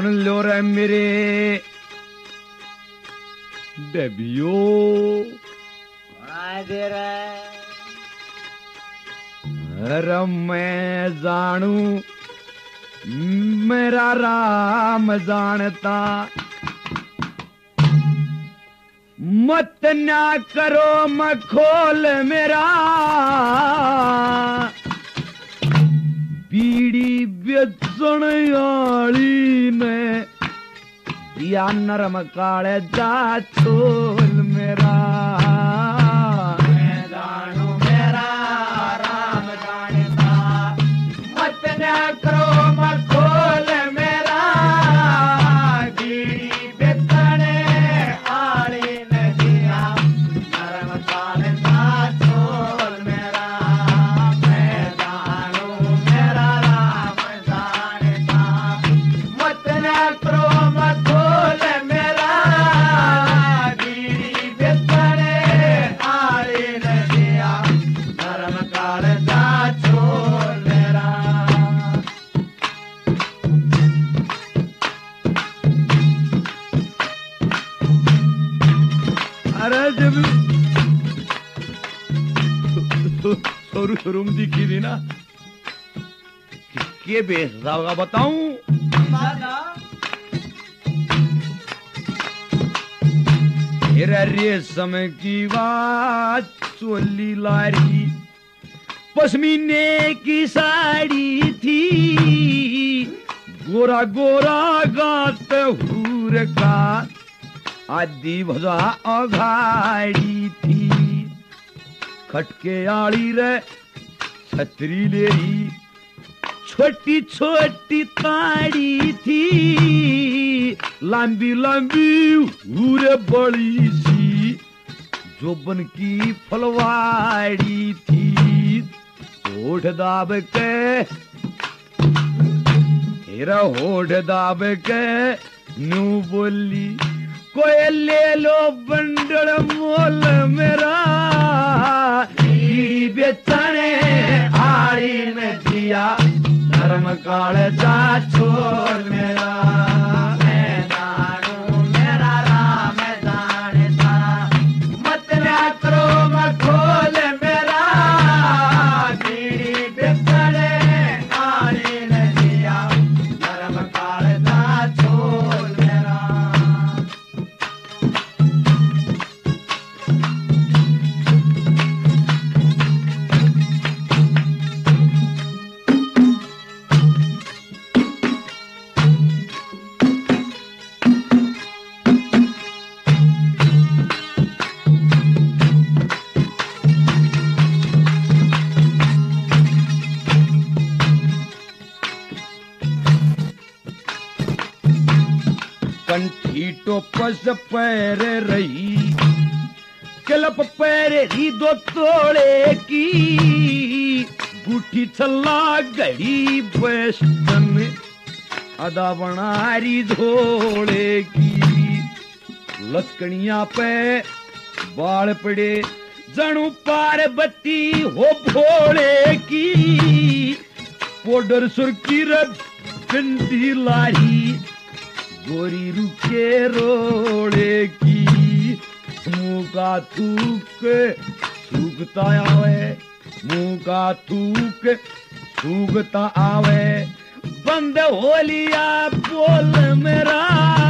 सुन लो रे मेरे बेबियो अरे मैं जानू मेरा राम जानता मत ना करो मखोल मेरा बीड़ी बेचण आली ने दिया नरम काले जा छोल मेरा मैं जानू मेरा राम जानता मत ना करो मखोल मेरा बीड़ी बेचण आली ने दिया नरम काले जा छोल मेरा मैं जानू मेरा राम जानता मत ना करो मखोल मेरा बीड़ी बेचण आली ने दिया नरम काले जा छोल मेरा अरे जब शोरूम दिखी थी ना के बेचता होगा बताऊं मेरा रेशम की बात चोली लारी पश्मीने की साड़ी थी गोरा गोरा गात हूर का आदि भजा अघाड़ी थी खटके आड़ी रे छतरी लेरी छोटी छोटी ताड़ी थी लंबी लंबी हूरे बड़ी सी जोबन की फलवाड़ी थी होठ दाब के हेरा होठ दाब के नू बोली कोई ले लो बंडल मोल मेरा बीड़ी बेचने आड़ी में दिया धर्म काल जा छोल मेरा मैं जानू मेरा राम जानता मत ना करो मखोल मेरा बीड़ी बेचने आड़ी में दिया धर्म काल जा छोल मेरा कंठी टोपस पैर रही क्लब पैर ही दो तोड़े की गुठी छल्ला घड़ी वेस्टर्न अदा बनारी धोड़े की लकड़ियां पे बाल पड़े जणू पार्वती हो भोले की पाउडर सुर्खी रे बिंदी लारी गोरी रुके रोड़े की मुँह का थूक सूखता आवे मुँह का थूक सूखता आवे बंद हो लिया बोल मेरा